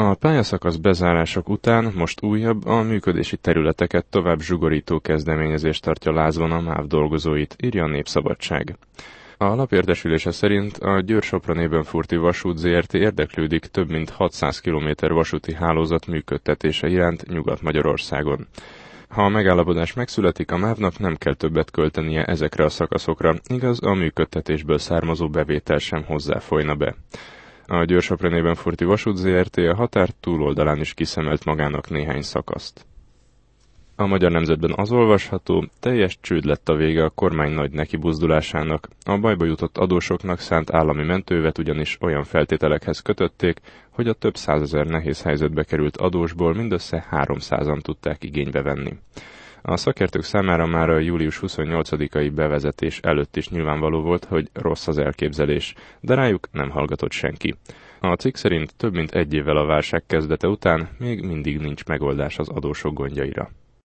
A pályaszakasz bezárások után most újabb, a működési területeket tovább zsugorító kezdeményezést tartja lázon a MÁV dolgozóit, írja a Népszabadság. A lap értesülése szerint a Győr-Sopron-Ebenfurti Vasút Zrt. Érdeklődik több mint 600 km vasúti hálózat működtetése iránt Nyugat-Magyarországon. Ha a megállapodás megszületik, a MÁV-nak nem kell többet költenie ezekre a szakaszokra, igaz, a működtetésből származó bevétel sem hozzáfolyna be. A Győr-Sopron-Ebenfurti Vasút Zrt. A határ túloldalán is kiszemelt magának néhány szakaszt. A Magyar Nemzetben az olvasható, teljes csőd lett a vége a kormány nagy nekibuzdulásának. A bajba jutott adósoknak szánt állami mentővet ugyanis olyan feltételekhez kötötték, hogy a több százezer nehéz helyzetbe került adósból mindössze 300-an tudták igénybe venni. A szakértők számára már a július 28-ai bevezetés előtt is nyilvánvaló volt, hogy rossz az elképzelés, de rájuk nem hallgatott senki. A cikk szerint több mint egy évvel a válság kezdete után még mindig nincs megoldás az adósok gondjaira.